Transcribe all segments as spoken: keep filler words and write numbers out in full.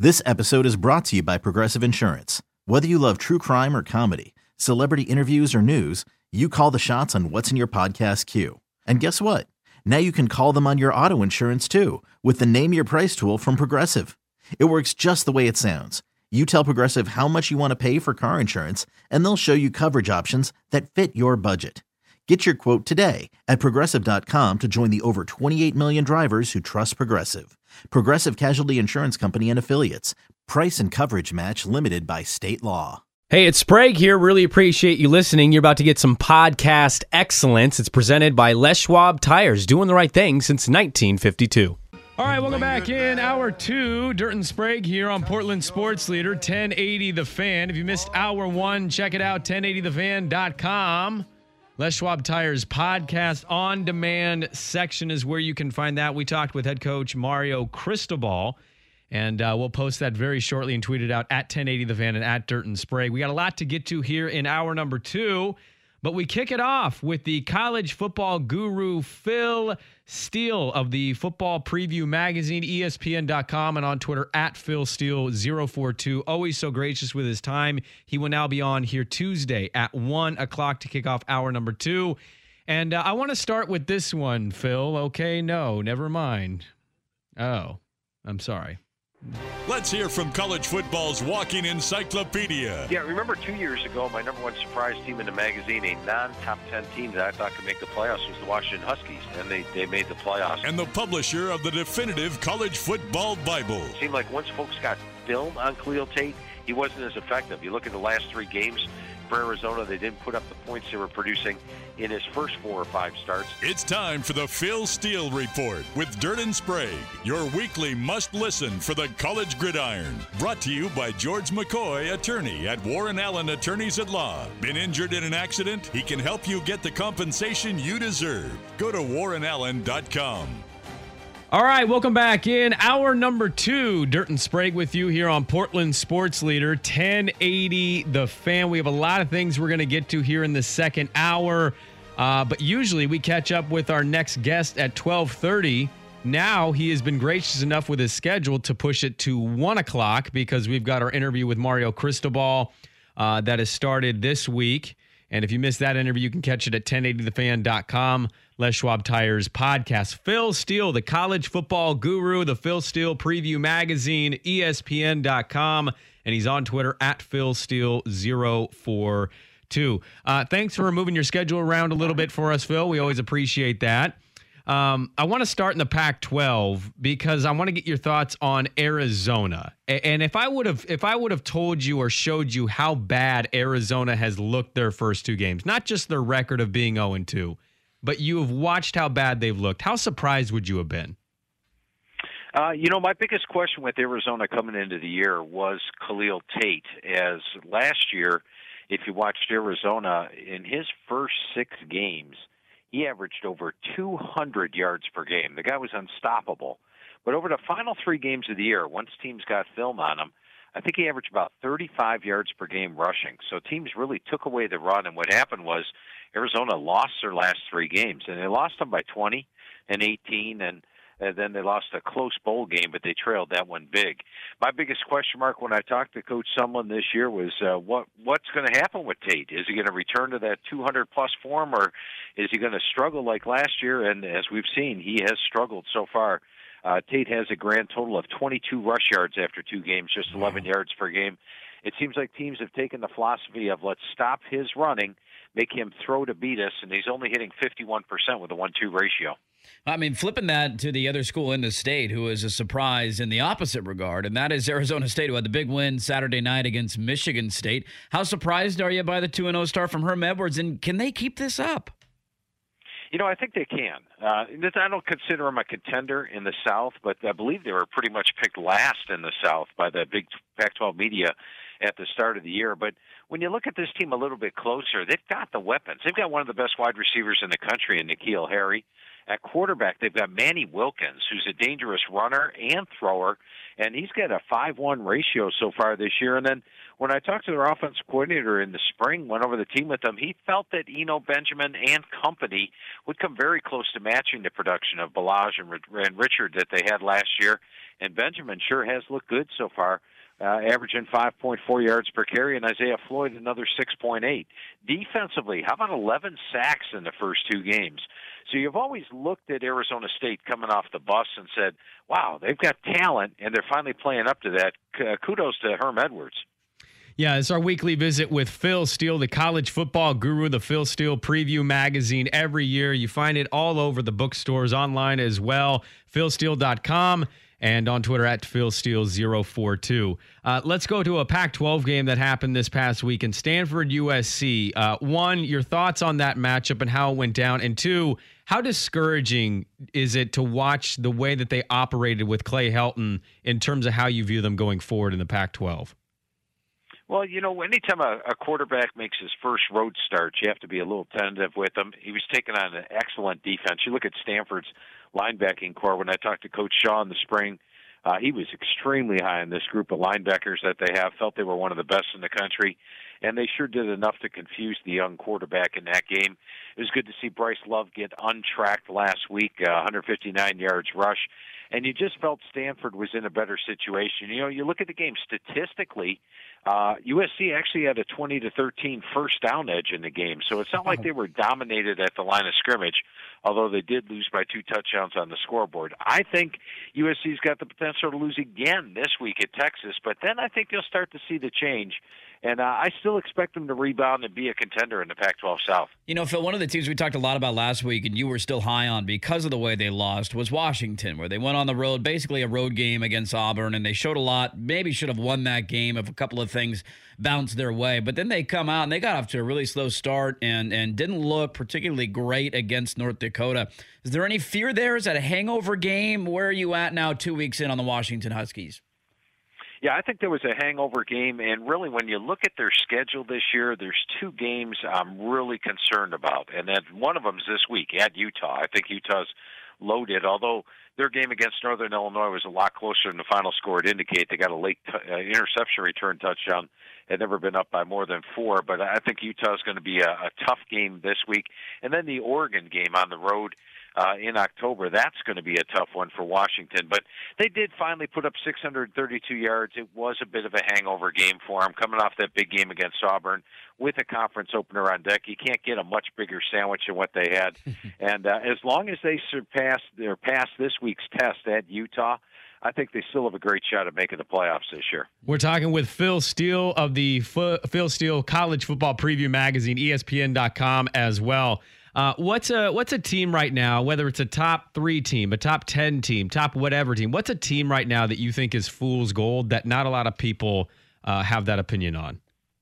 This episode is brought to you by Progressive Insurance. Whether you love true crime or comedy, celebrity interviews or news, you call the shots on what's in your podcast queue. And guess what? Now you can call them on your auto insurance too with the Name Your Price tool from Progressive. It works just the way it sounds. You tell Progressive how much you want to pay for car insurance, and they'll show you coverage options that fit your budget. Get your quote today at Progressive dot com to join the over twenty-eight million drivers who trust Progressive. Progressive Casualty Insurance Company and Affiliates. Price and coverage match limited by state law. Hey, it's Sprague here. Really appreciate you listening. You're about to get some podcast excellence. It's presented by Les Schwab Tires, doing the right thing since nineteen fifty-two. All right, welcome back in hour two. Dirt and Sprague here on Portland Sports Leader, ten eighty The Fan. If you missed hour one, check it out, ten eighty the fan dot com. Les Schwab Tires podcast on demand section is where you can find that. We talked with head coach Mario Cristobal, and uh, we'll post that very shortly and tweet it out at ten eighty The Fan and at Dirt and Sprague. We got a lot to get to here in hour number two, but we kick it off with the college football guru Phil Steele of the Football Preview Magazine, E S P N dot com, and on Twitter at Phil Steele zero four two. Always so gracious with his time. He will now be on here Tuesday at one o'clock to kick off hour number two. And uh, I want to start with this one, Phil. Okay, no, never mind. Oh, I'm sorry. Let's hear from college football's walking encyclopedia. Yeah, remember two years ago, my number one surprise team in the magazine, a non-top ten team that I thought could make the playoffs, was the Washington Huskies, and they, they made the playoffs. And the publisher of the definitive college football Bible. It seemed like once folks got film on Khalil Tate, he wasn't as effective. You look at the last three games for Arizona, they didn't put up the points they were producing in his first four or five starts. It's time for the Phil Steele Report with Dirt and Sprague, your weekly must-listen for the college gridiron. Brought to you by George McCoy, attorney at Warren Allen Attorneys at Law. Been injured in an accident? He can help you get the compensation you deserve. Go to warren allen dot com. All right, welcome back in hour number two. Dirt and Sprague with you here on Portland Sports Leader, ten eighty The Fan. We have a lot of things we're going to get to here in the second hour, uh, but usually we catch up with our next guest at twelve thirty. Now he has been gracious enough with his schedule to push it to one o'clock because we've got our interview with Mario Cristobal uh, that has started this week. And if you missed that interview, you can catch it at ten eighty the fan dot com. Les Schwab Tires podcast. Phil Steele, the college football guru, the Phil Steele Preview Magazine, E S P N dot com, and he's on Twitter at Phil Steele zero four two. Uh, thanks for moving your schedule around a little bit for us, Phil. We always appreciate that. Um, I want to start in the Pac twelve because I want to get your thoughts on Arizona. And if I would have, if I would have told you or showed you how bad Arizona has looked their first two games, not just their record of being oh and two, but you have watched how bad they've looked, how surprised would you have been? Uh, you know, my biggest question with Arizona coming into the year was Khalil Tate. As last year, if you watched Arizona, in his first six games, he averaged over two hundred yards per game. The guy was unstoppable. But over the final three games of the year, once teams got film on him, I think he averaged about thirty-five yards per game rushing. So teams really took away the run, and what happened was Arizona lost their last three games, and they lost them by twenty and eighteen, and and then they lost a close bowl game, but they trailed that one big. My biggest question mark when I talked to Coach Sumlin this year was uh, what what's going to happen with Tate? Is he going to return to that two hundred plus form, or is he going to struggle like last year? And as we've seen, he has struggled so far. Uh, Tate has a grand total of twenty-two rush yards after two games, just eleven yards per game. It seems like teams have taken the philosophy of let's stop his running, make him throw to beat us, and he's only hitting fifty-one percent with a one two ratio. I mean, flipping that to the other school in the state who is a surprise in the opposite regard, and that is Arizona State, who had the big win Saturday night against Michigan State. How surprised are you by the two and oh start from Herm Edwards, and can they keep this up? You know, I think they can. Uh, I don't consider them a contender in the South, but I believe they were pretty much picked last in the South by the big Pac twelve media at the start of the year. But when you look at this team a little bit closer, they've got the weapons. They've got one of the best wide receivers in the country in N'Keal Harry. At quarterback, they've got Manny Wilkins, who's a dangerous runner and thrower, and he's got a five one ratio so far this year. And then when I talked to their offensive coordinator in the spring, went over the team with them, he felt that Eno Benjamin and company would come very close to matching the production of Balaj and, and Richard that they had last year. And Benjamin sure has looked good so far. Uh, averaging five point four yards per carry, and Isaiah Floyd another six point eight. Defensively, how about eleven sacks in the first two games? So you've always looked at Arizona State coming off the bus and said, wow, they've got talent, and they're finally playing up to that. Uh, kudos to Herm Edwards. Yeah, it's our weekly visit with Phil Steele, the college football guru, the Phil Steele Preview Magazine every year. You find it all over the bookstores, online as well, phil steele dot com. And on Twitter at Phil Steele zero four two. Uh, let's go to a Pac twelve game that happened this past week in Stanford U S C. Uh, one, your thoughts on that matchup and how it went down. And two, how discouraging is it to watch the way that they operated with Clay Helton in terms of how you view them going forward in the Pac twelve? Well, you know, anytime a, a quarterback makes his first road start, you have to be a little tentative with him. He was taking on an excellent defense. You look at Stanford's linebacking core. When I talked to Coach Shaw in the spring, uh, he was extremely high in this group of linebackers that they have, felt they were one of the best in the country, and they sure did enough to confuse the young quarterback in that game. It was good to see Bryce Love get untracked last week, uh, one hundred fifty-nine yards rush, and you just felt Stanford was in a better situation. You know, you look at the game statistically, uh, U S C actually had a twenty to thirteen first down edge in the game, so it's not like they were dominated at the line of scrimmage, although they did lose by two touchdowns on the scoreboard. I think U S C's got the potential to lose again this week at Texas, but then I think you'll start to see the change. And uh, I still expect them to rebound and be a contender in the Pac twelve South. You know, Phil, one of the teams we talked a lot about last week, and you were still high on because of the way they lost, was Washington, where they went on the road, basically a road game against Auburn, and they showed a lot. Maybe should have won that game if a couple of things bounced their way. But then they come out, and they got off to a really slow start and, and didn't look particularly great against North Dakota. Is there any fear there? Is that a hangover game? Where are you at now two weeks in on the Washington Huskies? Yeah, I think there was a hangover game, and really when you look at their schedule this year, there's two games I'm really concerned about, and then one of them is this week at Utah. I think Utah's loaded, although their game against Northern Illinois was a lot closer than the final score would indicate. They got a late t- uh, interception return touchdown, had never been up by more than four, but I think Utah's going to be a, a tough game this week. And then the Oregon game on the road Uh, in October, that's going to be a tough one for Washington. But they did finally put up six hundred thirty-two yards. It was a bit of a hangover game for them, coming off that big game against Auburn with a conference opener on deck. You can't get a much bigger sandwich than what they had. and uh, as long as they surpass their pass this week's test at Utah, I think they still have a great shot at making the playoffs this year. We're talking with Phil Steele of the F- Phil Steele College Football Preview Magazine, E S P N dot com as well. Uh, what's a what's a team right now, whether it's a top three team, a top ten team, top whatever team, what's a team right now that you think is fool's gold that not a lot of people uh, have that opinion on?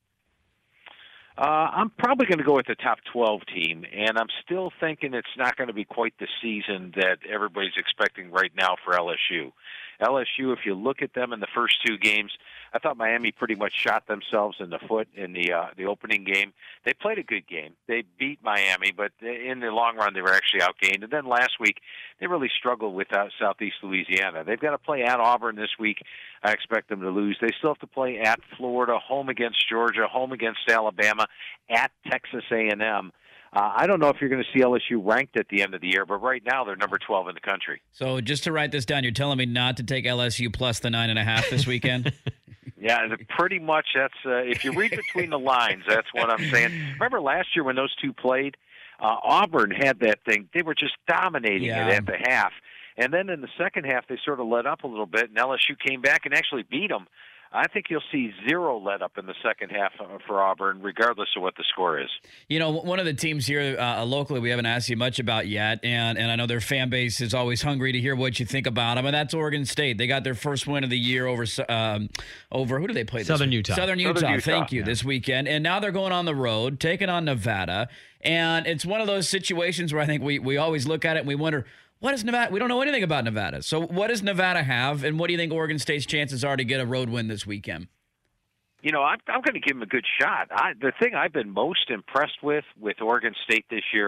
Uh, I'm probably going to go with the top twelve team, and I'm still thinking it's not going to be quite the season that everybody's expecting right now for L S U. L S U, if you look at them in the first two games, I thought Miami pretty much shot themselves in the foot in the uh, the opening game. They played a good game. They beat Miami, but in the long run, they were actually outgained. And then last week, they really struggled with uh, Southeast Louisiana. They've got to play at Auburn this week. I expect them to lose. They still have to play at Florida, home against Georgia, home against Alabama, at Texas A and M. Uh, I don't know if you're going to see L S U ranked at the end of the year, but right now they're number twelve in the country. So just to write this down, you're telling me not to take L S U plus the nine and a half this weekend? Yeah, pretty much. That's uh, if you read between the lines, that's what I'm saying. Remember last year when those two played, uh, Auburn had that thing. They were just dominating yeah. it at the half, and then in the second half they sort of let up a little bit, and L S U came back and actually beat them. I think you'll see zero let up in the second half for Auburn, regardless of what the score is. You know, one of the teams here uh, locally we haven't asked you much about yet, and, and I know their fan base is always hungry to hear what you think about them, and that's Oregon State. They got their first win of the year over, um, over who do they play this Southern week? Utah. Southern Utah, Southern Utah. thank you, yeah. this weekend. And now they're going on the road, taking on Nevada, and it's one of those situations where I think we, we always look at it and we wonder, what is Nevada? We don't know anything about Nevada. So what does Nevada have, and what do you think Oregon State's chances are to get a road win this weekend? You know, I'm, I'm going to give them a good shot. I, the thing I've been most impressed with with Oregon State this year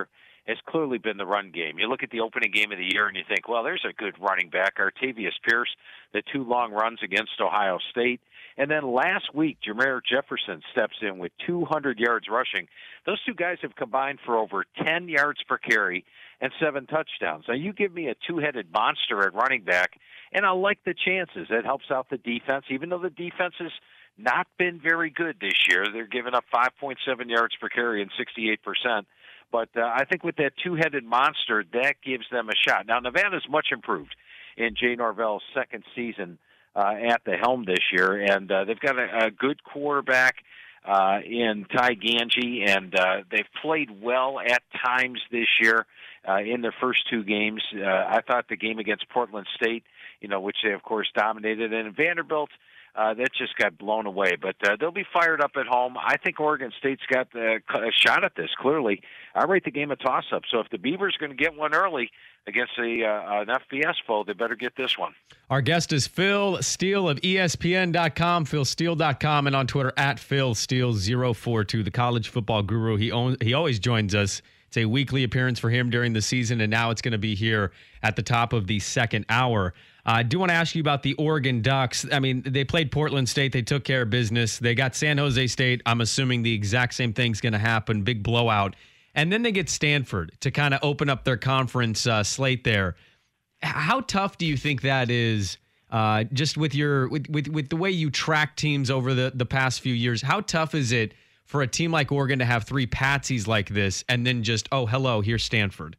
has clearly been the run game. You look at the opening game of the year and you think, well, there's a good running back, Artavius Pierce, the two long runs against Ohio State. And then last week, Jameer Jefferson steps in with two hundred yards rushing. Those two guys have combined for over ten yards per carry and seven touchdowns. Now, you give me a two-headed monster at running back, and I like the chances. It helps out the defense, even though the defense has not been very good this year. They're giving up five point seven yards per carry and sixty-eight percent. But uh, I think with that two-headed monster, that gives them a shot. Now, Nevada's much improved in Jay Norvell's second season uh, at the helm this year, and uh, they've got a, a good quarterback uh, in Ty Ganji, and uh, they've played well at times this year uh, in their first two games. Uh, I thought the game against Portland State, you know, which they, of course, dominated, and Vanderbilt, Uh, that just got blown away. But uh, they'll be fired up at home. I think Oregon State's got uh, a shot at this, clearly. I rate the game a toss-up. So if the Beavers are going to get one early against a, uh, an F B S foe, they better get this one. Our guest is Phil Steele of E S P N dot com, phil steele dot com, and on Twitter at phil steele zero four two, the college football guru. He, owns, he always joins us. It's a weekly appearance for him during the season, and now it's going to be here at the top of the second hour. Uh, I do want to ask you about the Oregon Ducks. I mean, they played Portland State. They took care of business. They got San Jose State. I'm assuming the exact same thing's going to happen. Big blowout. And then they get Stanford to kind of open up their conference uh, slate there. How tough do you think that is, uh, just with your with, with, with the way you track teams over the, the past few years? How tough is it for a team like Oregon to have three patsies like this and then just, oh, hello, here's Stanford?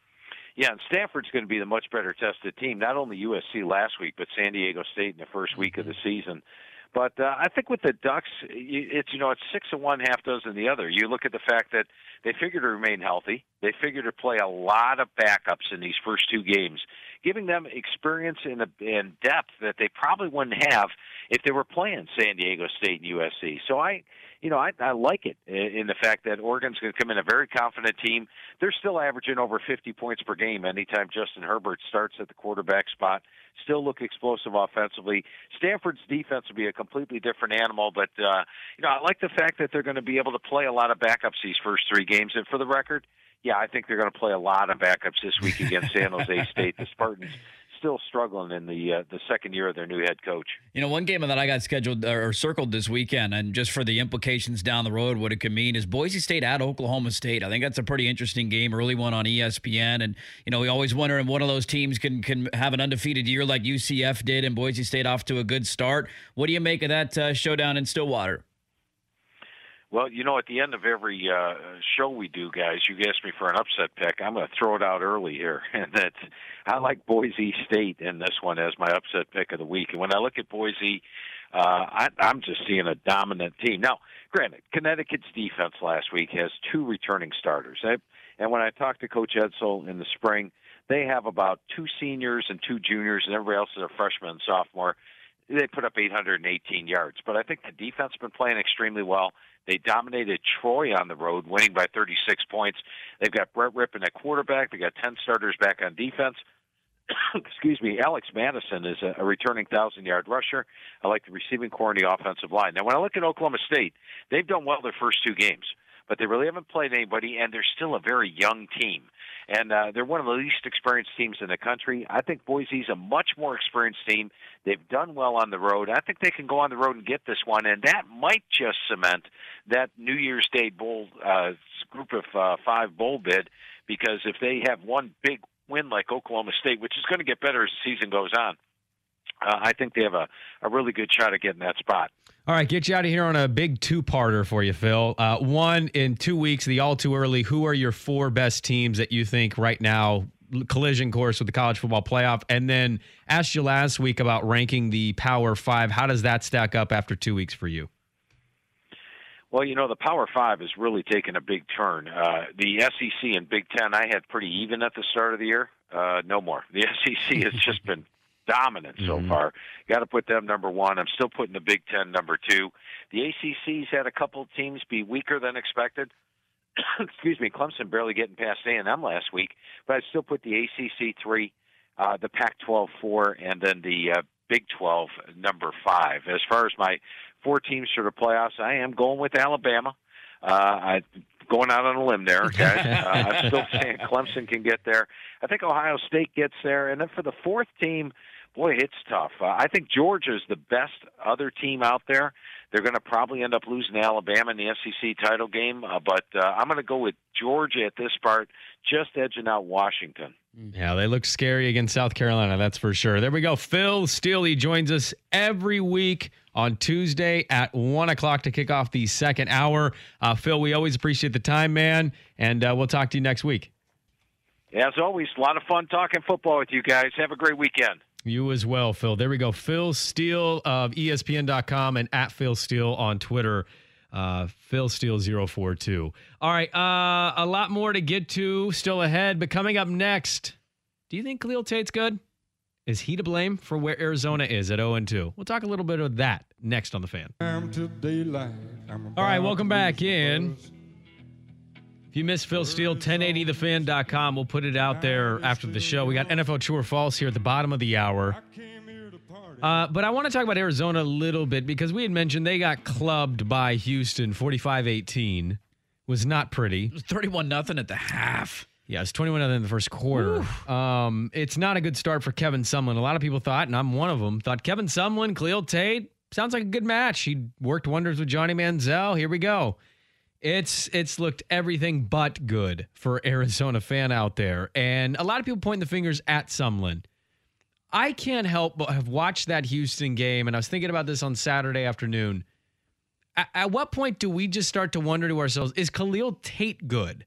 Yeah, and Stanford's going to be the much better tested team. Not only U S C last week, but San Diego State in the first week of the season. But uh, I think with the Ducks, it's you know it's six of one, half dozen the other. You look at the fact that they figured to remain healthy. They figured to play a lot of backups in these first two games, giving them experience and, and depth that they probably wouldn't have if they were playing San Diego State and U S C. So I. You know, I, I like it in the fact that Oregon's going to come in a very confident team. They're still averaging over fifty points per game anytime Justin Herbert starts at the quarterback spot. Still look explosive offensively. Stanford's defense will be a completely different animal, but, uh, you know, I like the fact that they're going to be able to play a lot of backups these first three games. And for the record, yeah, I think they're going to play a lot of backups this week against San Jose State. The Spartans still struggling in the uh, the second year of their new head coach. You know, one game that I got scheduled or circled this weekend, and just for the implications down the road, what it could mean, is Boise State at Oklahoma State. I think that's a pretty interesting game, early one on E S P N. And, you know, we always wonder if one of those teams can, can have an undefeated year like U C F did and Boise State off to a good start. What do you make of that uh, showdown in Stillwater? Well, you know, at the end of every uh, show we do, guys, you ask me for an upset pick. I'm going to throw it out early here. And that I like Boise State in this one as my upset pick of the week. And when I look at Boise, uh, I, I'm just seeing a dominant team. Now, granted, Connecticut's defense last week has two returning starters. And when I talked to Coach Edsall in the spring, they have about two seniors and two juniors, and everybody else is a freshman and sophomore. They put up eight hundred eighteen yards. But I think the defense has been playing extremely well. They dominated Troy on the road, winning by thirty-six points. They've got Brett Rippon at quarterback. They've got ten starters back on defense. Excuse me. Alex Madison is a, a returning thousand-yard rusher. I like the receiving core and the offensive line. Now, when I look at Oklahoma State, they've done well their first two games, but they really haven't played anybody, and they're still a very young team. And uh, they're one of the least experienced teams in the country. I think Boise's a much more experienced team. They've done well on the road. I think they can go on the road and get this one, and that might just cement that New Year's Day bowl uh, group of uh, five bowl bid, because if they have one big win like Oklahoma State, which is going to get better as the season goes on, uh, I think they have a, a really good shot at getting that spot. All right, get you out of here on a big two-parter for you, Phil. Uh, one, in two weeks, the all too early, who are your four best teams that you think right now, collision course with the college football playoff? And then asked you last week about ranking the Power Five. How does that stack up after two weeks for you? Well, you know, the Power Five has really taken a big turn. Uh, the S E C and Big Ten I had pretty even at the start of the year. Uh, no more. The S E C has just been dominant so mm-hmm. far. Got to put them number one. I'm still putting the Big Ten number two. The A C C's had a couple of teams be weaker than expected. Excuse me, Clemson barely getting past A and M last week, but I still put the A C C three, uh, the Pac twelve four, and then the uh, Big twelve number five. As far as my four teams for the playoffs, I am going with Alabama. Uh, I going out on a limb there, guys. uh, I'm still saying Clemson can get there. I think Ohio State gets there. And then for the fourth team, boy, it's tough. Uh, I think Georgia's the best other team out there. They're going to probably end up losing to Alabama in the S E C title game. Uh, but uh, I'm going to go with Georgia at this part, just edging out Washington. Yeah, they look scary against South Carolina, that's for sure. There we go. Phil Steele, he joins us every week on Tuesday at one o'clock to kick off the second hour. Uh, Phil, we always appreciate the time, man, and uh, we'll talk to you next week. As always, a lot of fun talking football with you guys. Have a great weekend. You as well, Phil. There we go. Phil Steele of E S P N dot com and at Phil Steele on Twitter. Uh, Phil Steele zero four two. All right, uh, a lot more to get to still ahead, but coming up next, do you think Khalil Tate's good? Is he to blame for where Arizona is at oh and two? We'll talk a little bit of that next on The Fan. All right, welcome back in. If you missed Phil Steele, ten eighty the fan dot com. We'll put it out there after the show. We got N F L True or False here at the bottom of the hour. Uh, but I want to talk about Arizona a little bit because we had mentioned they got clubbed by Houston forty-five eighteen. Was not pretty. It was thirty-one nothing at the half. Yeah, it's twenty-one nothing in the first quarter. Um, it's not a good start for Kevin Sumlin. A lot of people thought, and I'm one of them, thought Kevin Sumlin, Khalil Tate, sounds like a good match. He worked wonders with Johnny Manziel. Here we go. It's it's looked everything but good for Arizona fan out there. And a lot of people pointing the fingers at Sumlin. I can't help but have watched that Houston game, and I was thinking about this on Saturday afternoon. At, at what point do we just start to wonder to ourselves, is Khalil Tate good?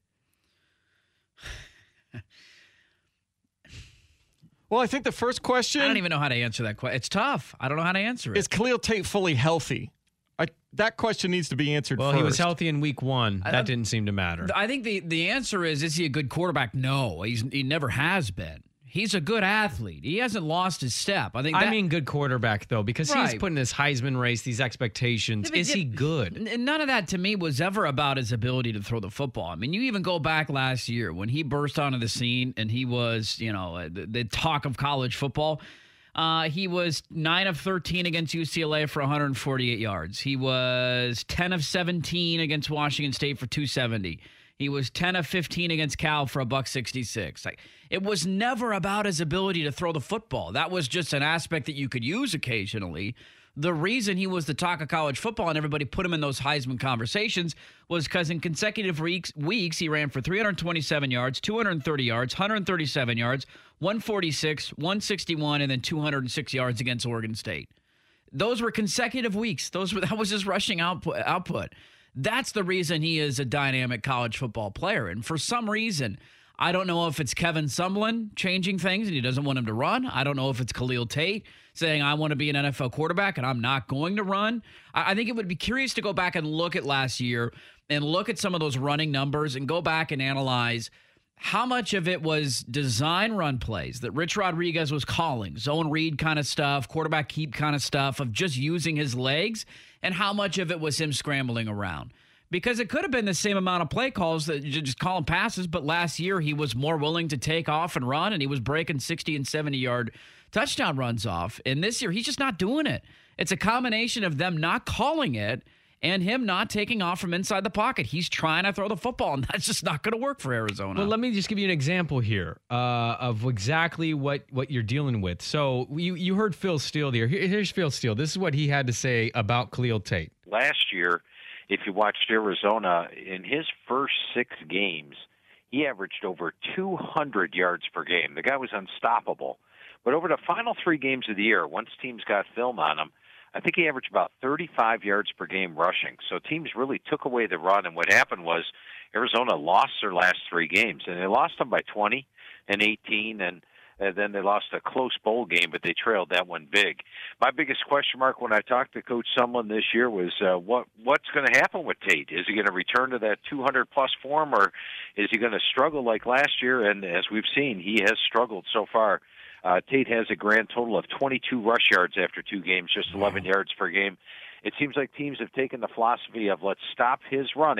Well, I think the first question... I don't even know how to answer that question. It's tough. I don't know how to answer it. Is Khalil Tate fully healthy? I, that question needs to be answered well, first. Well, he was healthy in week one. That I, didn't seem to matter. I think the, the answer is, is he a good quarterback? No, he's he never has been. He's a good athlete. He hasn't lost his step. I think. That, I mean, good quarterback though, because right. he's putting this Heisman race, these expectations. I mean, is he good? None of that to me was ever about his ability to throw the football. I mean, you even go back last year when he burst onto the scene and he was, you know, the, the talk of college football. Uh, he was nine of thirteen against U C L A for one hundred forty-eight yards. He was ten of seventeen against Washington State for two seventy. He was ten of fifteen against Cal for a buck sixty-six. Like, it was never about his ability to throw the football. That was just an aspect that you could use occasionally. The reason he was the talk of college football and everybody put him in those Heisman conversations was because in consecutive weeks, weeks he ran for three hundred twenty-seven yards, two hundred thirty yards, one hundred thirty-seven yards, one forty-six, one sixty-one, and then two hundred six yards against Oregon State. Those were consecutive weeks. Those were that was his rushing output. output. That's the reason he is a dynamic college football player. And for some reason, I don't know if it's Kevin Sumlin changing things and he doesn't want him to run. I don't know if it's Khalil Tate saying, I want to be an N F L quarterback and I'm not going to run. I think it would be curious to go back and look at last year and look at some of those running numbers and go back and analyze how much of it was design run plays that Rich Rodriguez was calling, zone read kind of stuff, quarterback keep kind of stuff of just using his legs, and how much of it was him scrambling around. Because it could have been the same amount of play calls that you just calling passes, but last year he was more willing to take off and run, and he was breaking sixty and seventy-yard touchdown runs off. And this year, he's just not doing it. It's a combination of them not calling it and him not taking off from inside the pocket. He's trying to throw the football, and that's just not going to work for Arizona. Well, let me just give you an example here uh, of exactly what, what you're dealing with. So you, you heard Phil Steele there. Here, here's Phil Steele. This is what he had to say about Khalil Tate. Last year, if you watched Arizona, in his first six games, he averaged over two hundred yards per game. The guy was unstoppable. But over the final three games of the year, once teams got film on him, I think he averaged about thirty-five yards per game rushing. So teams really took away the run, and what happened was Arizona lost their last three games, and they lost them by twenty and eighteen, and, and then they lost a close bowl game, but they trailed that one big. My biggest question mark when I talked to Coach Sumlin this year was uh, what what's going to happen with Tate? Is he going to return to that two hundred plus form, or is he going to struggle like last year? And as we've seen, he has struggled so far. Uh, Tate has a grand total of twenty-two rush yards after two games, just eleven yards per game. It seems like teams have taken the philosophy of let's stop his running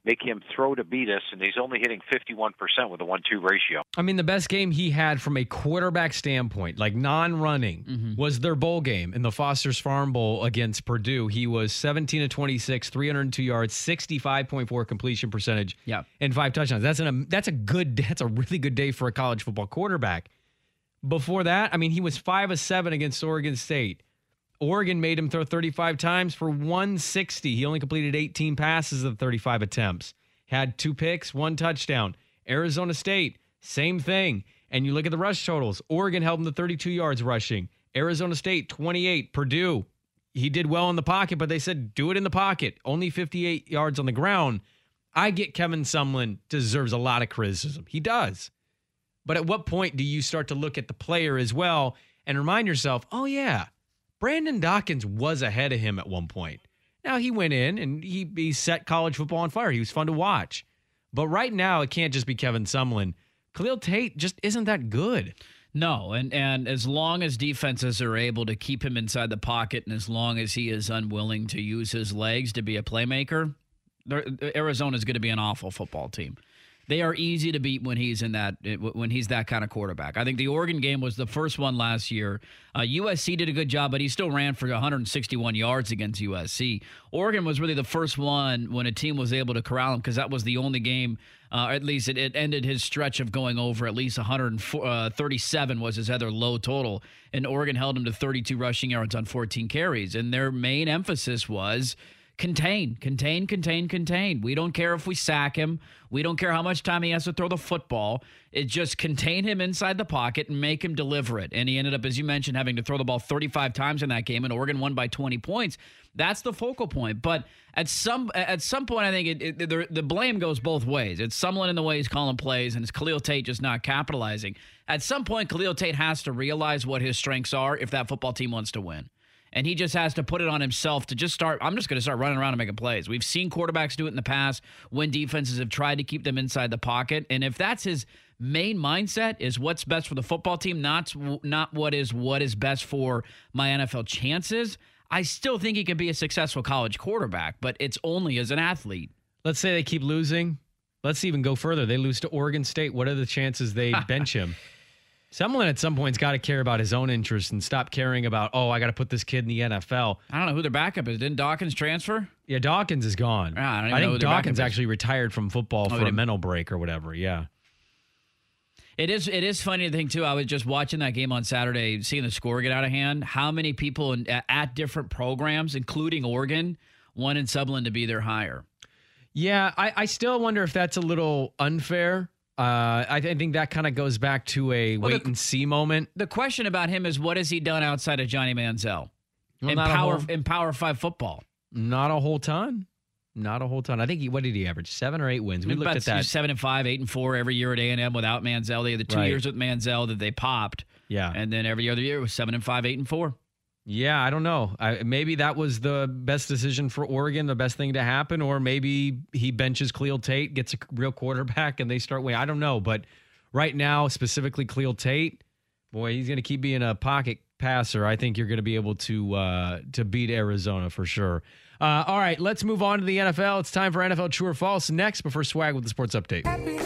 make him throw to beat us, and he's only hitting fifty-one percent with a one two ratio. I mean, the best game he had from a quarterback standpoint, like non-running, mm-hmm. was their bowl game in the Foster's Farm Bowl against Purdue. He was seventeen of twenty-six, three hundred two yards, sixty-five point four completion percentage, yeah. and five touchdowns. That's an that's a good that's a really good day for a college football quarterback. Before that, I mean, he was five of seven against Oregon State. Oregon made him throw thirty-five times for one sixty. He only completed eighteen passes of thirty-five attempts. Had two picks, one touchdown. Arizona State, same thing. And you look at the rush totals. Oregon held him to thirty-two yards rushing. Arizona State, twenty-eight. Purdue, he did well in the pocket, but they said do it in the pocket. Only fifty-eight yards on the ground. I get Kevin Sumlin deserves a lot of criticism. He does. But at what point do you start to look at the player as well and remind yourself, oh, yeah, Brandon Dawkins was ahead of him at one point. Now, he went in and he, he set college football on fire. He was fun to watch. But right now, it can't just be Kevin Sumlin. Khalil Tate just isn't that good. No, and, and as long as defenses are able to keep him inside the pocket and as long as he is unwilling to use his legs to be a playmaker, Arizona is going to be an awful football team. They are easy to beat when he's in that when he's that kind of quarterback. I think the Oregon game was the first one last year. Uh, U S C did a good job, but he still ran for one hundred sixty-one yards against U S C. Oregon was really the first one when a team was able to corral him because that was the only game, uh, at least it, it ended his stretch of going over at least one hundred thirty-seven was his other low total. And Oregon held him to thirty-two rushing yards on fourteen carries. And their main emphasis was contain, contain, contain, contain. We don't care if we sack him. We don't care how much time he has to throw the football. It just contain him inside the pocket and make him deliver it. And he ended up, as you mentioned, having to throw the ball thirty-five times in that game, and Oregon won by twenty points. That's the focal point. But at some at some point, I think it, it, the, the blame goes both ways. It's Sumlin in the way he's calling plays, and it's Khalil Tate just not capitalizing. At some point, Khalil Tate has to realize what his strengths are if that football team wants to win. And he just has to put it on himself to just start. I'm just going to start running around and making plays. We've seen quarterbacks do it in the past when defenses have tried to keep them inside the pocket. And if that's his main mindset is what's best for the football team, not, not what is what is best for my N F L chances, I still think he can be a successful college quarterback, but it's only as an athlete. Let's say they keep losing. Let's even go further. They lose to Oregon State. What are the chances they bench him? Someone at some point's got to care about his own interests and stop caring about, oh, I got to put this kid in the N F L. I don't know who their backup is. Didn't Dawkins transfer? Yeah, Dawkins is gone. Ah, I, don't even I know think who their Dawkins backup is. actually retired from football Oh, for a did- mental break or whatever. Yeah. It is It is funny to think, too. I was just watching that game on Saturday, seeing the score get out of hand. How many people in, at different programs, including Oregon, wanted Sumlin to be their hire? Yeah, I, I still wonder if that's a little unfair. Uh, I, th- I think that kind of goes back to a Well, wait the- and see moment. The question about him is, what has he done outside of Johnny Manziel Well, in not a power whole- in Power Five football? Not a whole ton. Not a whole ton. I think he, what did he average? Seven or eight wins? We About looked at that. seven and five, eight and four every year at A and M without Manziel. They had the two Right. years with Manziel that they popped, Yeah. and then every other year it was seven and five, eight and four. Yeah, I don't know. I, maybe that was the best decision for Oregon, the best thing to happen, or maybe he benches Khalil Tate, gets a real quarterback, and they start winning. I don't know, but right now, specifically Khalil Tate, boy, he's going to keep being a pocket passer. I think you're going to be able to uh, to beat Arizona for sure. Uh, all right, let's move on to the N F L. It's time for N F L True or False next, before Swag with the Sports Update.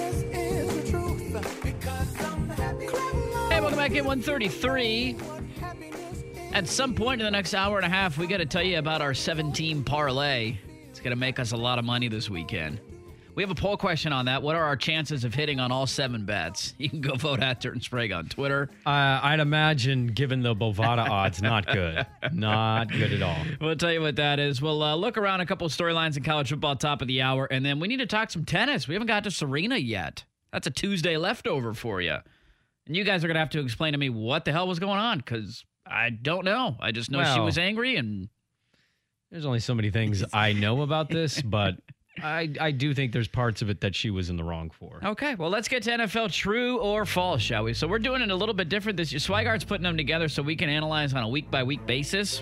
Hey, welcome back in one thirty-three. At some point in the next hour and a half, we got to tell you about our seven-team parlay. It's going to make us a lot of money this weekend. We have a poll question on that. What are our chances of hitting on all seven bets? You can go vote at Dirt and Sprague on Twitter. Uh, I'd imagine, given the Bovada odds, not good. Not good at all. We'll tell you what that is. We'll uh, look around a couple of storylines in college football top of the hour, and then we need to talk some tennis. We haven't got to Serena yet. That's a Tuesday leftover for you. And you guys are going to have to explain to me what the hell was going on, because I don't know. I just know she Well, was angry, and There's only so many things I know about this, but I I do think there's parts of it that she was in the wrong for. okay, well, let's get to N F L true or false, shall we? So we're doing it a little bit different this year. Swigart's putting them together so we can analyze on a week-by-week basis.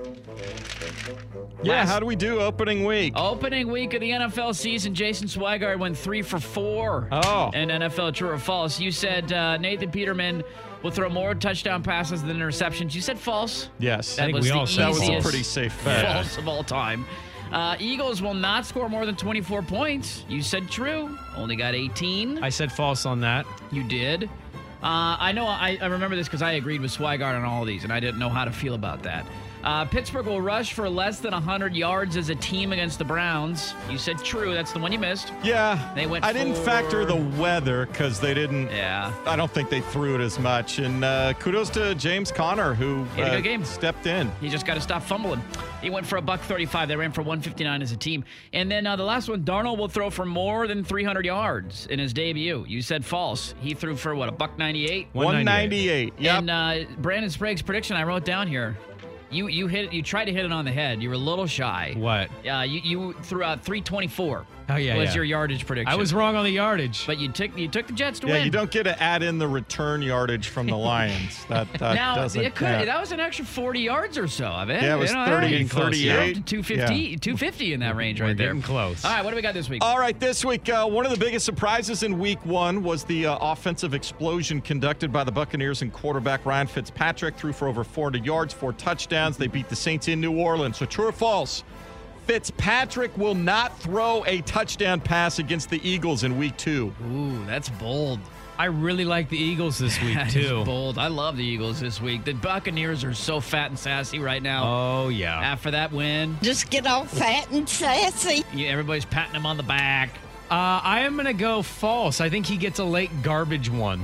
Yeah, Last- how do we do opening week? Opening week of the N F L season, Jason Swigart went three for four. Oh. In N F L true or false. You said uh, Nathan Peterman will throw more touchdown passes than interceptions. You said false. Yes. I think was we the all said that was a easiest pretty safe bet. false of all time. Uh, Eagles will not score more than twenty-four points. You said true. Only got eighteen. I said false on that. You did. Uh, I know. I, I remember this because I agreed with Swigart on all of these, and I didn't know how to feel about that. Uh, Pittsburgh will rush for less than one hundred yards as a team against the Browns. You said true. That's the one you missed. Yeah. They went I didn't for- factor the weather because they didn't. Yeah. I don't think they threw it as much. And uh, kudos to James Conner, who He had a uh, good game. stepped in. You just got to stop fumbling. He went for a buck thirty-five. They ran for one fifty-nine as a team. And then uh, the last one, Darnold will throw for more than three hundred yards in his debut. You said false. He threw for what, a buck ninety-eight? one ninety-eight. Yep. And uh, Brandon Sprague's prediction, I wrote down here. You you hit it. You tried to hit it on the head. You were a little shy. What? Uh, you you threw out three twenty-four. Oh, yeah, was yeah. your yardage prediction. I was wrong on the yardage. But you took you took the Jets to yeah, win. you don't get to add in the return yardage from the Lions. That, that now doesn't it could, count. that was an extra forty yards or so of it. Yeah, it was you know, thirty, getting close. thirty-eight. Yeah, two fifty, Yeah. two fifty in that range We're right there. getting close. All right, what do we got this week? All right, this week, uh, one of the biggest surprises in week one was the uh, offensive explosion conducted by the Buccaneers and quarterback Ryan Fitzpatrick. Threw for over four hundred yards, four touchdowns. They beat the Saints in New Orleans. So true or false? Fitzpatrick will not throw a touchdown pass against the Eagles in week two. Ooh, that's bold. I really like the Eagles this week, That is too. bold. I love the Eagles this week. The Buccaneers are so fat and sassy right now. Oh, yeah. After that win, Just get all fat and sassy. yeah, everybody's patting him on the back. Uh, I am going to go false. I think he gets a late garbage one.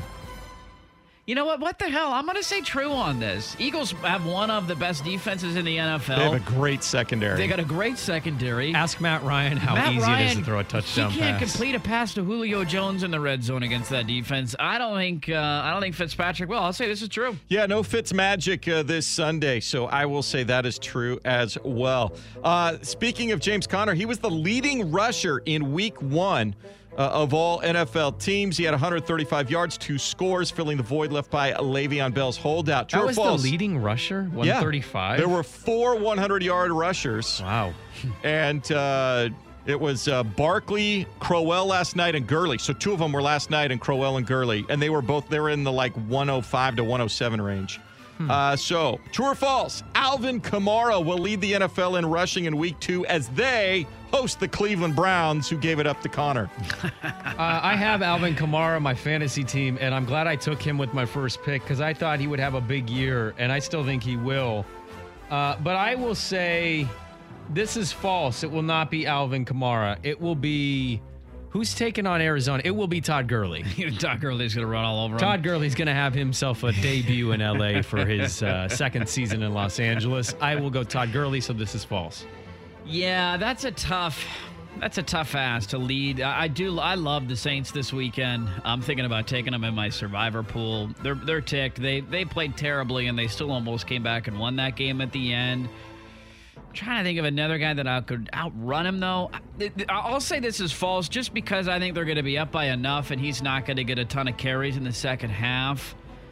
You know what? What the hell? I'm going to say true on this. Eagles have one of the best defenses in the N F L. They have a great secondary. They got a great secondary. Ask Matt Ryan how Matt easy Ryan, it is to throw a touchdown he can't pass. complete a pass to Julio Jones in the red zone against that defense. I don't think. Uh, I don't think Fitzpatrick will. I'll say this is true. Yeah, no Fitz magic uh, this Sunday, so I will say that is true as well. Uh, speaking of James Conner, he was the leading rusher in week one uh, of all N F L teams. He had one hundred thirty-five yards, two scores, filling the void left by Le'Veon Bell's holdout. True That or was false? the leading rusher? one thirty-five? Yeah. There were four hundred-yard rushers. Wow. And uh, it was uh, Barkley, Crowell last night, and Gurley. So two of them were last night, and Crowell and Gurley. And they were both, they were in the like one oh five to one oh seven range. Hmm. Uh, so, true or false? Alvin Kamara will lead the N F L in rushing in week two as they host the Cleveland Browns, who gave it up to Connor. uh, I have Alvin Kamara, my fantasy team, and I'm glad I took him with my first pick because I thought he would have a big year, and I still think he will. Uh, but I will say this is false. It will not be Alvin Kamara. It will be... Who's taking on Arizona? It will be Todd Gurley. Todd Gurley's going to run all over him. Todd Gurley's going to have himself a debut in L A for his uh, second season in Los Angeles. I will go Todd Gurley, so this is false. Yeah, that's a tough. That's a tough ask to lead. I, I do. I love the Saints this weekend. I'm thinking about taking them in my survivor pool. They're they're ticked. They they played terribly, and they still almost came back and won that game at the end. Trying to think of another guy that I could outrun him, though. I'll say this is false just because I think they're going to be up by enough, and he's not going to get a ton of carries in the second half.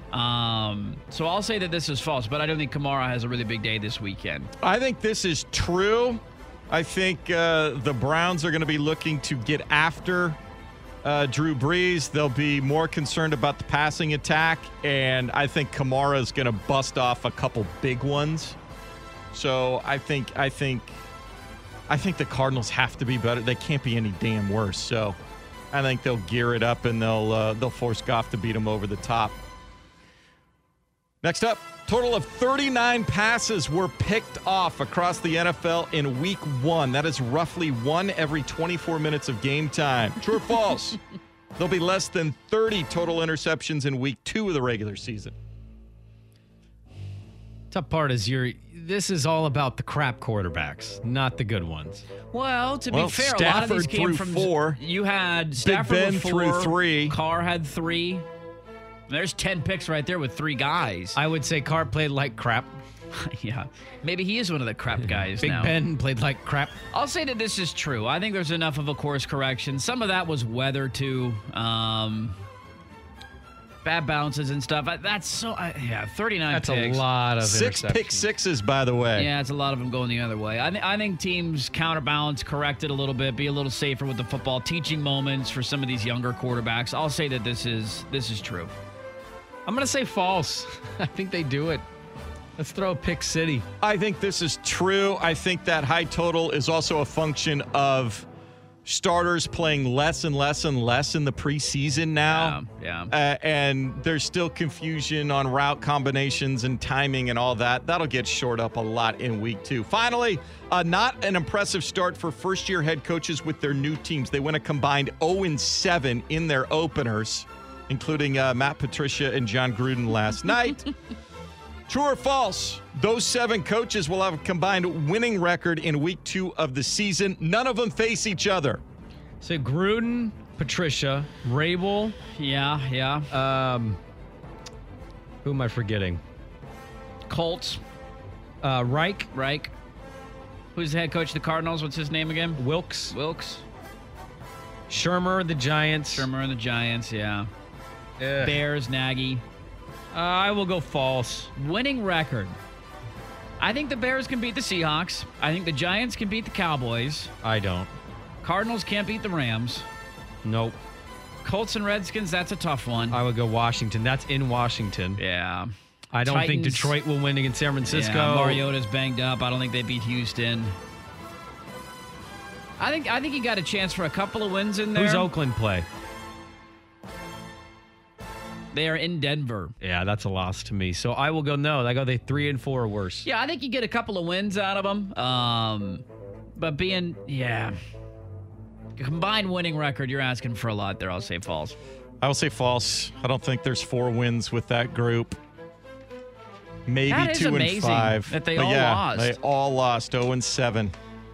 Um, so I'll say that this is false, but I don't think Kamara has a really big day this weekend. I think this is true. I think uh, the Browns are going to be looking to get after uh, Drew Brees. They'll be more concerned about the passing attack, and I think Kamara is going to bust off a couple big ones. So I think I think I think the Cardinals have to be better. They can't be any damn worse. So I think they'll gear it up and they'll uh, they'll force Goff to beat them over the top. Next up, total of thirty-nine passes were picked off across the N F L in week one. That is roughly one every twenty-four minutes of game time. True or false? There'll be less than thirty total interceptions in week two of the regular season. Tough part is you're. This is all about the crap quarterbacks, not the good ones. Well, to Well, be fair, a lot of these Stafford came threw from four. You had Stafford Ben with threw four, three. Carr had three. There's ten picks right there with three guys. I would say Carr played like crap. Yeah, maybe he is one of the crap guys Big now. Ben played like crap. I'll say that this is true. I think there's enough of a course correction. Some of that was weather too. Um, bad bounces and stuff. That's so uh, yeah, thirty-nine That's picks. a lot of Six interceptions. pick sixes, by the way. Yeah, it's a lot of them going the other way. I, th- I think teams counterbalance, correct it a little bit, be a little safer with the football, teaching moments for some of these younger quarterbacks. I'll say that this is this is true. I'm going to say false. I think they do it. Let's throw Pick City. I think this is true. I think that high total is also a function of starters playing less and less and less in the preseason now. Yeah. yeah. Uh, and there's still confusion on route combinations and timing and all that. That'll get shored up a lot in week two. Finally, uh, not an impressive start for first-year head coaches with their new teams. They went a combined oh and seven in their openers, including uh, Matt Patricia and John Gruden last night. True or false? Those seven coaches will have a combined winning record in week two of the season. None of them face each other. So Gruden, Patricia, Rabel. Yeah, yeah. Um, who am I forgetting? Colts. Uh, Reich. Reich. Who's the head coach of the Cardinals? What's his name again? Wilkes. Wilkes. Shermer, the Giants. Shermer and the Giants, yeah. Ugh. Bears, Nagy. Uh, I will go false. Winning record. I think the Bears can beat the Seahawks. I think the Giants can beat the Cowboys. I don't. Cardinals can't beat the Rams. Nope. Colts and Redskins, that's a tough one. I would go Washington. That's in Washington. Yeah. I don't Titans, think Detroit will win against San Francisco. Yeah, Mariota's banged up. I don't think they beat Houston. I think I think you got a chance for a couple of wins in there. Who's Oakland play? They are in Denver. Yeah, that's a loss to me. So I will go no. I go they three and four or worse. Yeah, I think you get a couple of wins out of them. Um, but being, yeah, combined winning record, you're asking for a lot there. I'll say false. I will say false. I don't think there's four wins with that group. Maybe That is two and amazing five. that they But all yeah, lost. They all lost. Oh and seven.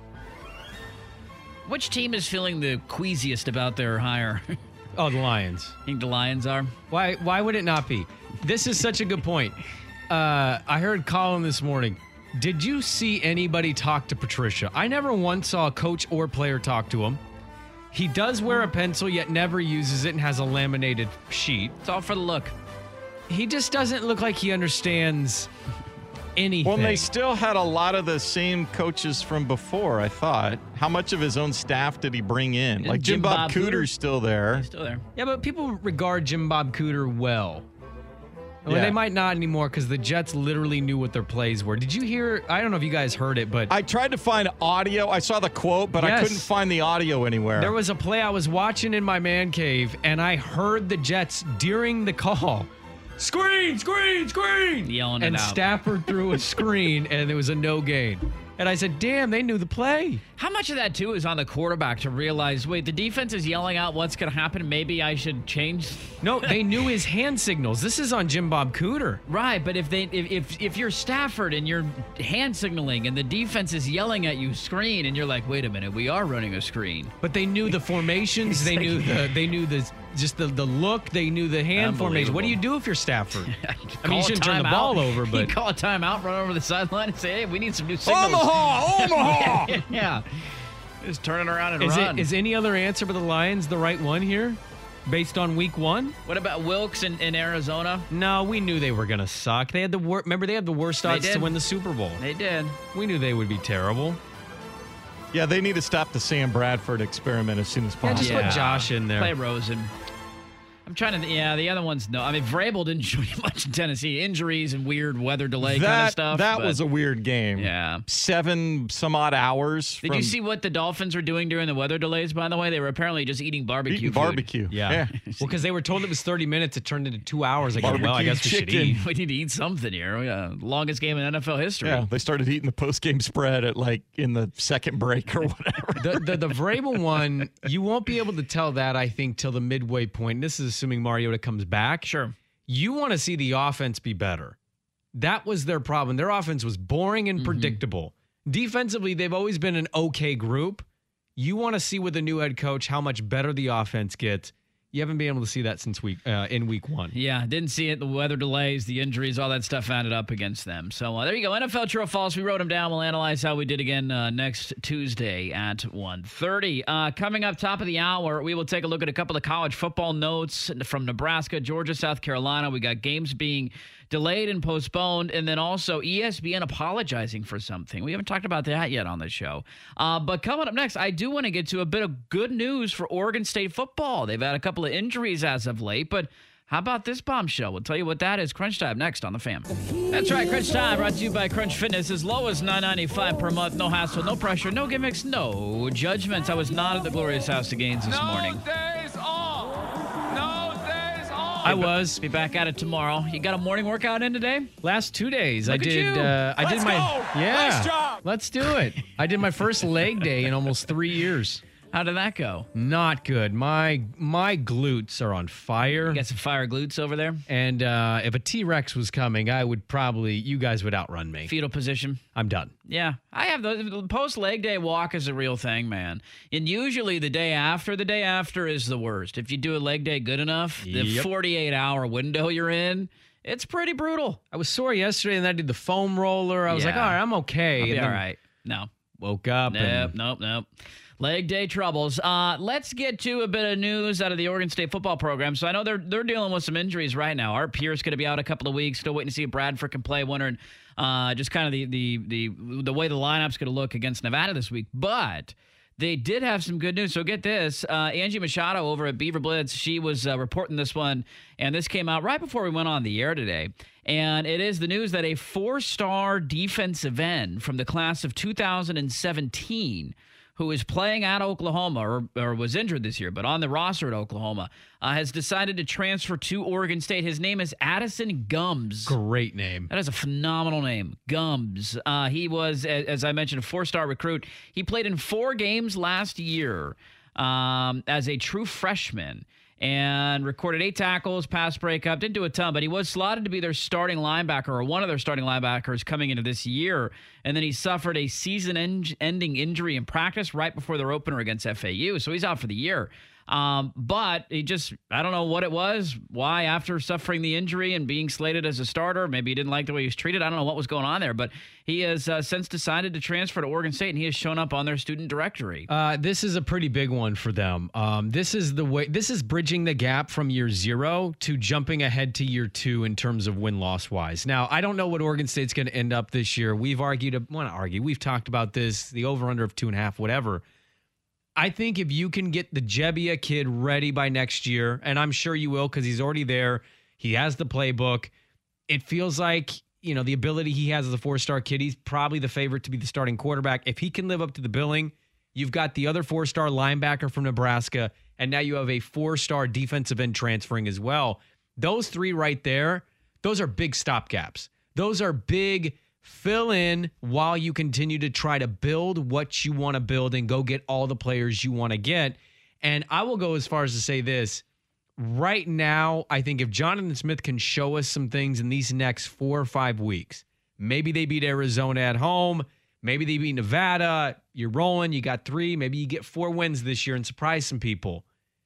Which team is feeling the queasiest about their hire? Oh, the Lions. Think the Lions are? Why? Why would it not be? This is such a good point. Uh, I heard Colin this morning. Did you see anybody talk to Patricia? I never once saw a coach or player talk to him. He does wear a pencil, yet never uses it and has a laminated sheet. It's all for the look. He just doesn't look like he understands anything. Well, they still had a lot of the same coaches from before, I thought. How much of his own staff did he bring in? Like Jim, Jim Bob, Bob Cooter's Cooter? still there. He's still there. Yeah, but people regard Jim Bob Cooter well. Well, Yeah. they might not anymore because the Jets literally knew what their plays were. Did you hear? I don't know if you guys heard it, but I tried to find audio. I saw the quote, but I Yes. couldn't find the audio anywhere. there was a play I was watching in my man cave, and I heard the Jets during the call. Screen, screen, screen! Yelling it and out. Stafford threw a screen, and it was a no gain. And I said, damn, they knew the play. How much of that, too, is on the quarterback to realize, wait, the defense is yelling out what's going to happen. Maybe I should change. No, they knew his hand signals. This is on Jim Bob Cooter. Right, but if they if, if if you're Stafford and you're hand signaling and the defense is yelling at you screen and you're like, wait a minute, we are running a screen. But they knew the formations. They knew the. They knew the just the, the look. They knew the hand formation. What do you do if you're Stafford? I mean, you shouldn't turn the ball over, you but call a timeout, run over the sideline, and say, hey, we need some new signals. Omaha! Omaha! Yeah, just turn it around and is run. it is any other answer but the Lions the right one here, based on week one? What about Wilkes in, in Arizona? No, we knew they were gonna suck. They had the wor- remember they had the worst odds to did. win the Super Bowl. They did. We knew they would be terrible. Yeah, they need to stop the Sam Bradford experiment as soon as Yeah, possible. just put Josh in there. Play Rosen. I'm trying to, yeah, the other ones, no. I mean, Vrabel didn't show you much in Tennessee. Injuries and weird weather delay that, kind of stuff. That but- was a weird game. Yeah. Seven some odd hours. Did from you see what the Dolphins were doing during the weather delays, by the way? They were apparently just eating barbecue eating food. barbecue? Yeah. Well, because they were told it was thirty minutes, it turned into two hours. I go, Barbecue well, I guess we should chicken. eat. We need to eat something here. We got the longest game in N F L history. Yeah, they started eating the post game spread at like in the second break or whatever. The, the the Vrabel one, you won't be able to tell that, I think, till the midway point. And this is assuming Mariota comes back. Sure. You want to see the offense be better. That was their problem. Their offense was boring and predictable. Defensively, they've always been an okay group. You want to see with the new head coach how much better the offense gets. You haven't been able to see that since week uh, in week one. Yeah, didn't see it. The weather delays, the injuries, all that stuff added up against them. So uh, there you go. N F L True or False. We wrote them down. We'll analyze how we did again uh, next Tuesday at one thirty. Uh, coming up top of the hour, we will take a look at a couple of college football notes from Nebraska, Georgia, South Carolina. We got games being delayed and postponed, and then also E S P N apologizing for something. We haven't talked about that yet on the show. Uh, but coming up next, I do want to get to a bit of good news for Oregon State football. They've had a couple of injuries as of late, but How about this bombshell? We'll tell you what that is. Crunch Time next on The Fan. That's right, Crunch Time brought to you by Crunch Fitness. As low as nine ninety-five per month. No hassle, no pressure, no gimmicks, no judgments. I was not at the Glorious House of Gaines this no morning. days off. No days off. I was. Be back at it tomorrow. You got a morning workout in today? Last two days, Look I at did. you. Uh, I Let's did my. go. Yeah. Nice job. Let's do it. I did my first leg day in almost three years. How did that go? Not good. My my glutes are on fire. You got some fire glutes over there? And uh, if a T-Rex was coming, I would probably, you guys would outrun me. Fetal position. I'm done. Yeah, I have those. The post leg day walk is a real thing, man. And usually the day after, the day after is the worst. If you do a leg day good enough, the Yep. forty-eight hour window you're in, it's pretty brutal. I was sore yesterday, and then I did the foam roller. I was like, Yeah. all right, I'm okay. I'll be and all then right. No. Woke up. Nope, and nope, nope. Leg day troubles. Uh, let's get to a bit of news out of the Oregon State football program. So I know they're they're dealing with some injuries right now. Art Pierce going to be out a couple of weeks. Still waiting to see if Bradford can play. Wondering uh, just kind of the the the the way the lineup's going to look against Nevada this week. But they did have some good news. So get this. Uh, Angie Machado over at Beaver Blitz, she was uh, reporting this one, and this came out right before we went on the air today. And it is the news that a four-star defensive end from the class of two thousand seventeen who is playing at Oklahoma or, or was injured this year, but on the roster at Oklahoma, uh, has decided to transfer to Oregon State. His name is Addison Gums. great name. That is a phenomenal name, Gums. Uh, he was, a- as I mentioned, a four-star recruit. He played in four games last year um, as a true freshman and recorded eight tackles, pass breakup, didn't do a ton, but he was slotted to be their starting linebacker or one of their starting linebackers coming into this year. And then he suffered a season-ending injury in practice right before their opener against F A U, so he's out for the year. Um, but he just, I don't know what it was, why after suffering the injury and being slated as a starter, maybe he didn't like the way he was treated. I don't know what was going on there, but he has uh, since decided to transfer to Oregon State, and he has shown up on their student directory. Uh, this is a pretty big one for them. Um, this is the way. This is bridging the gap from year zero to jumping ahead to year two in terms of win loss wise. Now, I don't know what Oregon State's going to end up this year. We've argued. Want to argue? We've talked about this. The over under of two and a half, whatever. I think if you can get the Jebbia kid ready by next year, and I'm sure you will because he's already there. He has the playbook. It feels like, you know, the ability he has as a four-star kid, he's probably the favorite to be the starting quarterback. If he can live up to the billing, you've got the other four-star linebacker from Nebraska, and now you have a four-star defensive end transferring as well. Those three right there, those are big stopgaps. Those are big fill in while you continue to try to build what you want to build and go get all the players you want to get. And I will go as far as to say this. Right now, I think if Jonathan Smith can show us some things in these next four or five weeks, maybe they beat Arizona at home, maybe they beat Nevada, you're rolling, you got three, maybe you get four wins this year and surprise some people.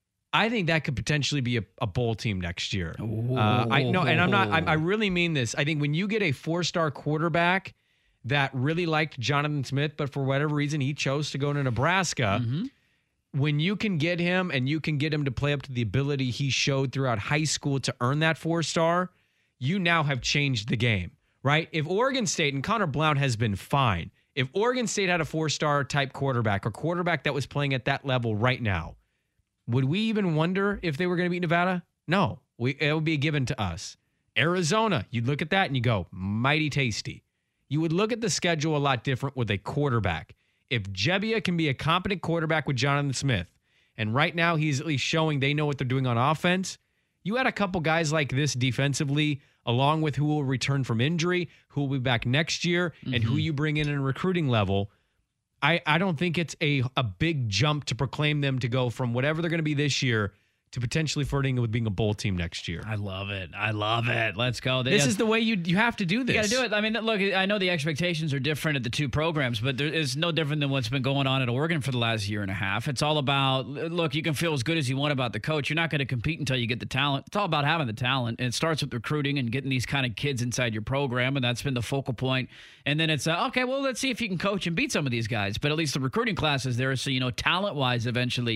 I think that could potentially be a, a bowl team next year. Uh, I know, and I'm not. I, I really mean this. I think when you get a four-star quarterback that really liked Jonathan Smith, but for whatever reason he chose to go to Nebraska, Mm-hmm. when you can get him and you can get him to play up to the ability he showed throughout high school to earn that four-star, you now have changed the game, right? If Oregon State, and Connor Blount has been fine, if Oregon State had a four-star type quarterback or quarterback that was playing at that level right now, would we even wonder if they were going to beat Nevada? No, we, it would be given to us. Arizona, you'd look at that and you go, mighty tasty. You would look at the schedule a lot different with a quarterback. If Jebbia can be a competent quarterback with Jonathan Smith, and right now he's at least showing they know what they're doing on offense, you had a couple guys like this defensively, along with who will return from injury, who will be back next year, mm-hmm. and who you bring in in a recruiting level. I, I don't think it's a, a big jump to proclaim them to go from whatever they're going to be this year to potentially flirting with being a bowl team next year. I love it. I love it. Let's go. They this have, is the way you you have to do this. You got to do it. I mean, look, I know the expectations are different at the two programs, but there is no different than what's been going on at Oregon for the last year and a half. It's all about, look, you can feel as good as you want about the coach. You're not going to compete until you get the talent. It's all about having the talent. And it starts with recruiting and getting these kind of kids inside your program, and that's been the focal point. And then it's, uh, okay, well, let's see if you can coach and beat some of these guys. But at least the recruiting class is there, so, you know, talent-wise, eventually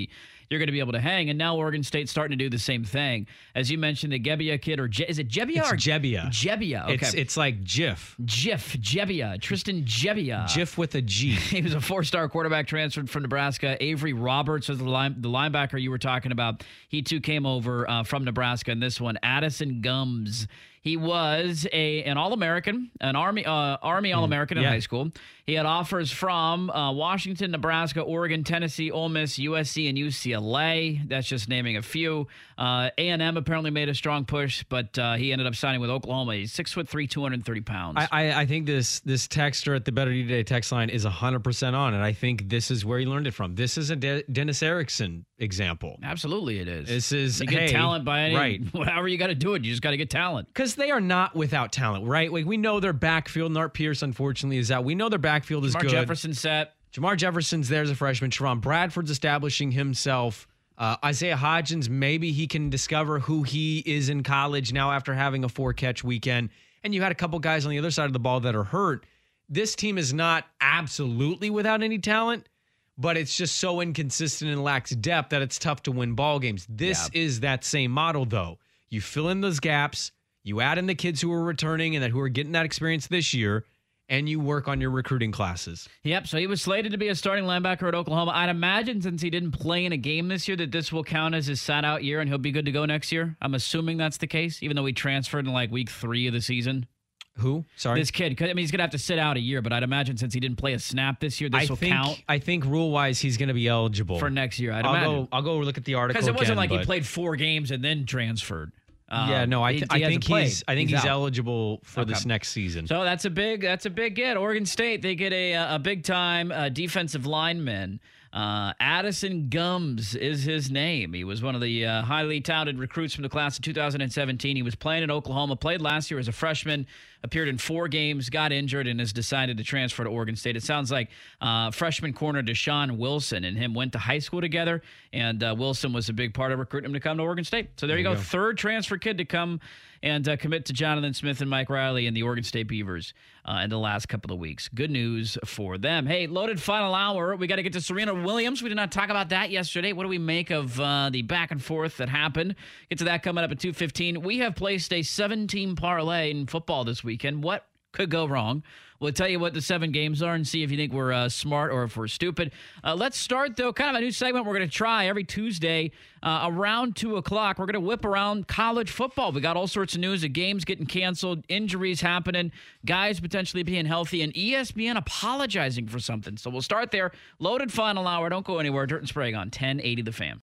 you're going to be able to hang. And now Oregon State's starting to do the same thing. As you mentioned, the Gebbia kid, or Je- is it Gebbia? It's or Gebbia. Gebbia, okay. It's, it's like Jif. Jif, Gebbia, Tristan Gebbia. Jif with a G. He was a four-star quarterback transferred from Nebraska. Avery Roberts was the, line, the linebacker you were talking about. He, too, came over uh, from Nebraska in this one. Addison Gums. He was a an All-American, an Army uh, Army All-American in yeah. high school. He had offers from uh, Washington, Nebraska, Oregon, Tennessee, Ole Miss, U S C, and U C L A. That's just naming a few. Uh, A and M apparently made a strong push, but uh, he ended up signing with Oklahoma. He's six foot three, two hundred thirty pounds. I, I, I think this this texter at the Better D Today text line is one hundred percent on, and I think this is where he learned it from. This is a De- Dennis Erickson example. Absolutely, it is. This is you get hey, talent by any, right. however you got to do it. You just got to get talent. Because they are not without talent, right? Like, we know their backfield. Nart Pierce, unfortunately, is out. We know their backfield is Jamar good. Jefferson set. Jamar Jefferson's there as a freshman. Sharon Bradford's establishing himself. Uh, Isaiah Hodgins, maybe he can discover who he is in college now after having a four-catch weekend. And you had a couple guys on the other side of the ball that are hurt. This team is not absolutely without any talent, but it's just so inconsistent and lacks depth that it's tough to win ball games. This yeah. is that same model, though. You fill in those gaps, you add in the kids who are returning and that who are getting that experience this year, and you work on your recruiting classes. Yep, so he was slated to be a starting linebacker at Oklahoma. I'd imagine since he didn't play in a game this year that this will count as his sat-out year and he'll be good to go next year. I'm assuming that's the case, even though he transferred in like week three of the season. Who? Sorry? This kid. I mean, he's going to have to sit out a year, but I'd imagine since he didn't play a snap this year, this I will think, count. I think rule-wise he's going to be eligible. For next year, I'd I'll imagine. Go, I'll go look at the article Because it wasn't again, like but... he played four games and then transferred. Um, yeah, no, I, th- he, he I think played. he's I think he's, he's eligible for okay. this next season. So that's a big that's a big get. Oregon State, they get a a big time uh, defensive lineman. Uh, Addison Gums is his name. He was one of the uh, highly touted recruits from the class of two thousand seventeen. He was playing in Oklahoma, played last year as a freshman, appeared in four games, got injured, and has decided to transfer to Oregon State. It sounds like uh, freshman corner Deshaun Wilson and him went to high school together, and uh, Wilson was a big part of recruiting him to come to Oregon State. So there, there you go. go. Third transfer kid to come and uh, commit to Jonathan Smith and Mike Riley and the Oregon State Beavers uh, in the last couple of weeks. Good news for them. Hey, loaded final hour. We got to get to Serena Williams. We did not talk about that yesterday. What do we make of uh, the back and forth that happened? Get to that coming up at two fifteen. We have placed a seven-team parlay in football this weekend. What could go wrong? We'll tell you what the seven games are and see if you think we're uh, smart or if we're stupid. Uh, let's start, though, kind of a new segment we're going to try every Tuesday uh, around two o'clock. We're going to whip around college football. We got all sorts of news of games getting canceled, injuries happening, guys potentially being healthy, and E S P N apologizing for something. So we'll start there. Loaded final hour. Don't go anywhere. Dirt and Sprague on ten eighty The Fan.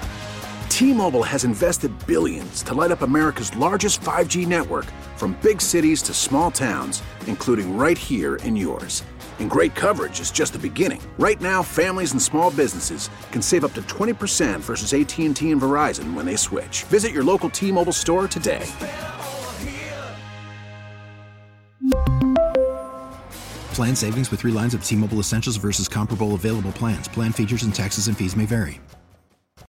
T-Mobile has invested billions to light up America's largest five G network, from big cities to small towns, including right here in yours. And great coverage is just the beginning. Right now, families and small businesses can save up to twenty percent versus A T and T and Verizon when they switch. Visit your local T-Mobile store today. Plan savings with three lines of T-Mobile Essentials versus comparable available plans. Plan features and taxes and fees may vary.